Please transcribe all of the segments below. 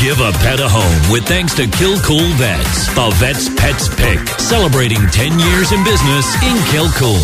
Give a pet a home with thanks to Kilcool Vets, the vet's pet's pick. Celebrating 10 years in business in Kilcool.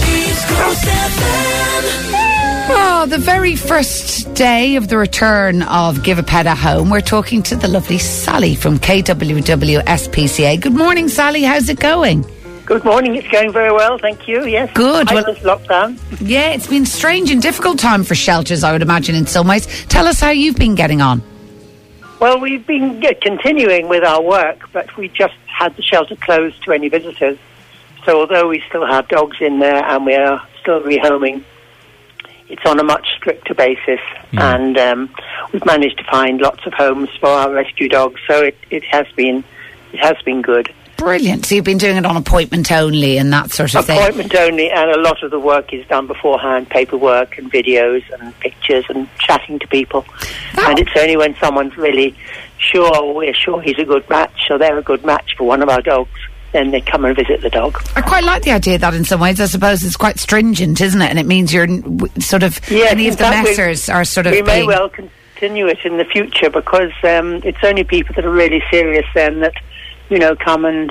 Oh, the very first day of the return of Give a Pet a Home, we're talking to the lovely Sally from KWW SPCA. Good morning, Sally. How's it going? Good morning. It's going very well, thank you. Yes. Good. Well, this lockdown. Yeah, it's been a strange and difficult time for shelters, I would imagine, in some ways. Tell us how you've been getting on. Well, we've been continuing with our work, but we just had the shelter closed to any visitors. So although we still have dogs in there and we are still rehoming, it's on a much stricter basis. And we've managed to find lots of homes for our rescue dogs. So it has been good. Brilliant. So you've been doing it on appointment only and that sort of thing? Appointment only, and a lot of the work is done beforehand, paperwork and videos and pictures and chatting to people. Oh. And it's only when someone's really sure, or we're sure he's a good match, or they're a good match for one of our dogs, then they come and visit the dog. I quite like the idea of that in some ways. I suppose it's quite stringent, isn't it? And it means you're sort of, any of the messers are sort of... We may well continue it in the future, because it's only people that are really serious then that, come and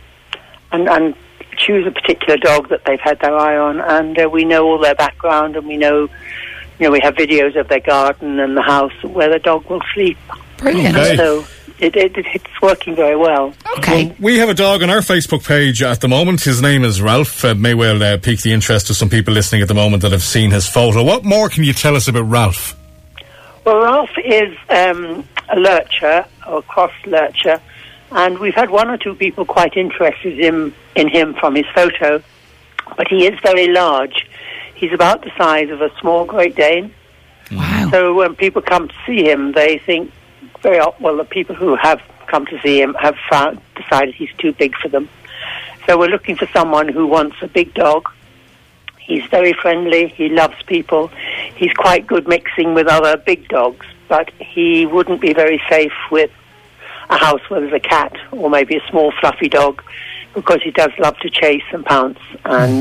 choose a particular dog that they've had their eye on, and we know all their background, and we know, we have videos of their garden and the house where the dog will sleep. Brilliant. Okay. So it's working very well. Okay. Well, we have a dog on our Facebook page at the moment. His name is Ralph. May well pique the interest of some people listening at the moment that have seen his photo. What more can you tell us about Ralph? Well, Ralph is a lurcher, or cross lurcher, and we've had one or two people quite interested in him from his photo, but he is very large. He's about the size of a small Great Dane. Wow. So when people come to see him, they think the people who have come to see him have decided he's too big for them. So we're looking for someone who wants a big dog. He's very friendly, he loves people, he's quite good mixing with other big dogs, but he wouldn't be very safe with a house where there's a cat or maybe a small fluffy dog, because he does love to chase and pounce. And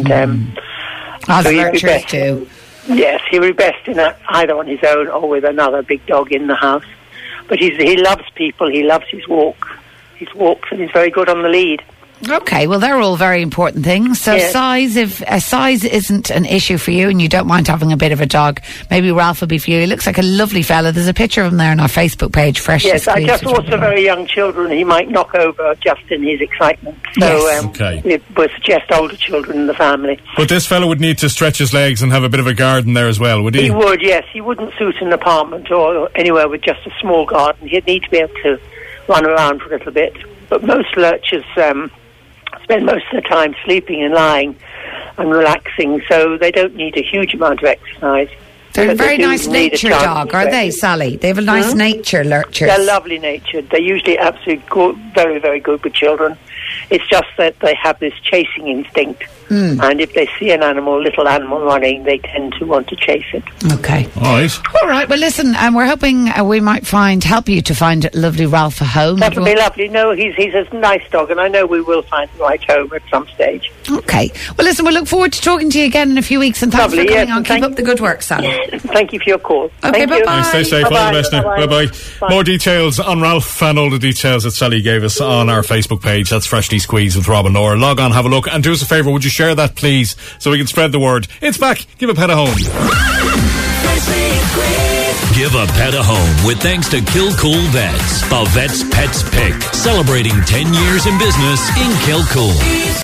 so lurchers too. Yes, he would be best in either on his own or with another big dog in the house. But he loves people, he loves his walks, and he's very good on the lead. Okay, well, they're all very important things. So yes. Size isn't an issue for you and you don't mind having a bit of a dog, maybe Ralph will be for you. He looks like a lovely fella. There's a picture of him there on our Facebook page, Fresh. Yes, I guess also very young children he might knock over just in his excitement. So yes. It would suggest older children in the family. But this fellow would need to stretch his legs and have a bit of a garden there as well, would he? He would, yes. He wouldn't suit an apartment or anywhere with just a small garden. He'd need to be able to run around for a little bit. But most lurchers spend most of the time sleeping and lying and relaxing, so they don't need a huge amount of exercise. They're a very nice nature dog, are they, Sally? They have a nice nature, lurchers. They're lovely natured. They're usually absolutely good, very, very good with children. It's just that they have this chasing instinct. And if they see a little animal running, they tend to want to chase it. Okay. All right. Well, listen, we're hoping we might help you to find lovely Ralph a home. That would be lovely. No, he's a nice dog, and I know we will find the right home at some stage. Okay. Well, listen, we'll look forward to talking to you again in a few weeks, and thanks for coming on. Keep up the good work, Sally. Thank you for your call. Okay, bye-bye. Stay safe. Bye-bye. All the best now. Bye-bye. More details on Ralph and all the details that Sally gave us on our Facebook page. That's Freshly Squeezed with Rob and Nora. Log on, have a look, and do us a favour. Would you share that, please, so we can spread the word? It's back. Give a pet a home. Give a pet a home with thanks to Kilcool Vets, the vet's pet's pick. Celebrating 10 years in business in Kilcool.